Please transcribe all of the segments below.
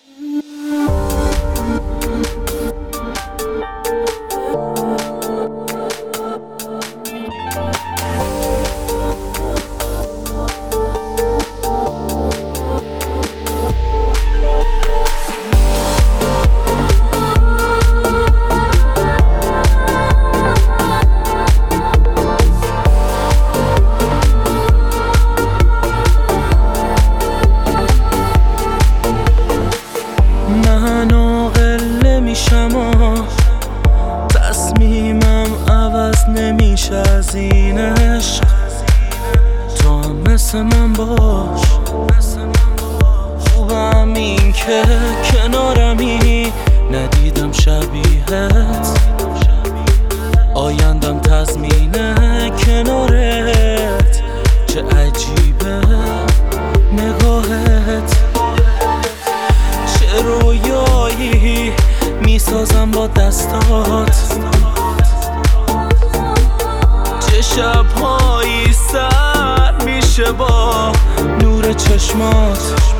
من عاقل نمیشم و تصمیمم عوض نمیشه از این عشق. تو هم مثل من باش، خوبم این که کنارمی، ندیدم شبیهت، آیندم تضمینه کنارت. چه عجیبه نگاهت، چه رویایی میسازم با دستات، چه شبهایی سر میشه با نور چشمات.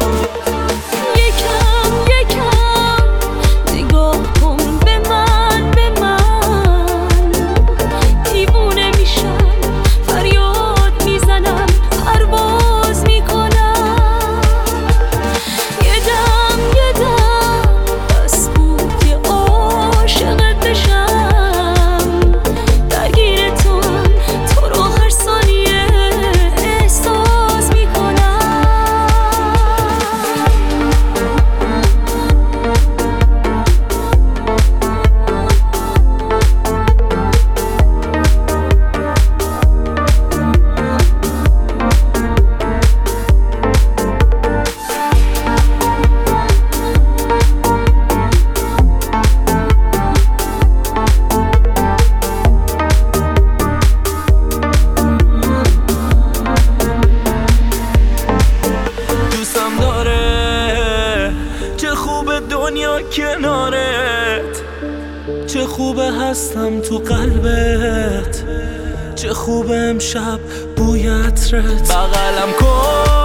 دنیا کنارت، چه خوبه هستم تو قلبت، چه خوبه امشب بوی عطرت. بغلم کن